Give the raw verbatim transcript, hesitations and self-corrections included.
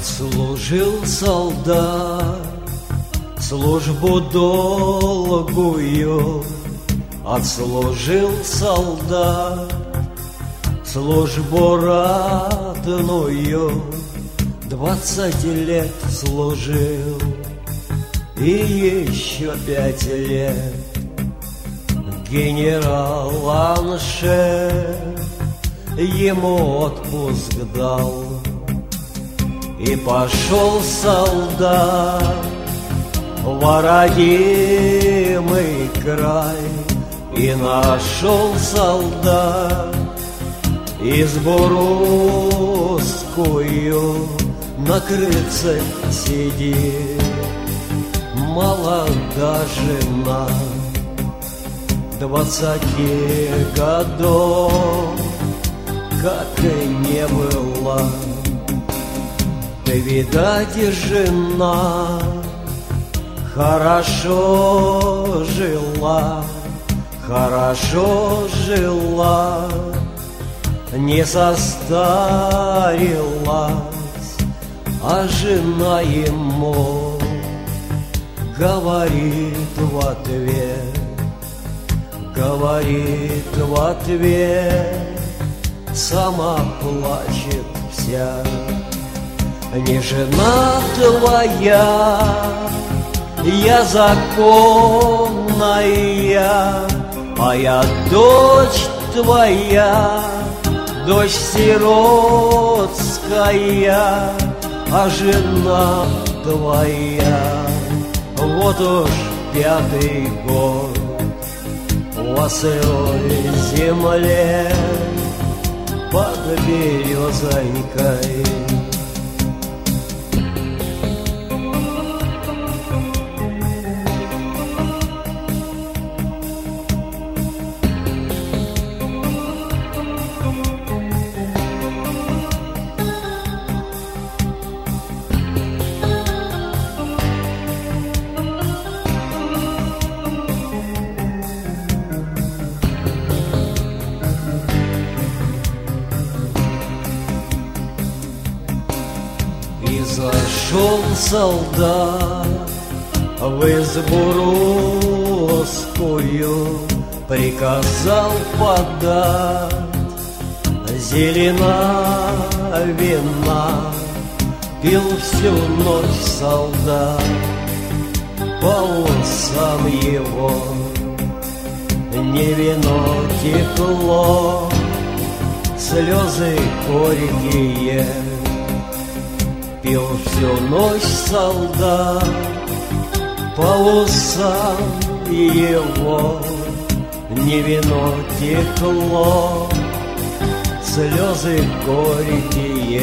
Отслужил солдат службу долгую, отслужил солдат службу ратную, двадцать лет служил и еще пять лет генерал-аншеф ему отпуск дал. И пошел солдат в родимый край, и нашел солдат избу русскую, на крыльце сидит молода жена двадцати годов, как и не была. Да, видать, жена хорошо жила, хорошо жила, не состарилась, а жена ему говорит в ответ, говорит в ответ, сама плачет вся. Не жена твоя, я законная, а я дочь твоя, дочь сиротская, а жена твоя вот уж пятый год во сырой земле под березонькой. И зашел солдат в избу русскую, приказал подать зелена вина. Пил всю ночь солдат, по усам его не вино текло, слезы горькие. Пил всю ночь солдат, по усам его не вино текло, слезы горькие.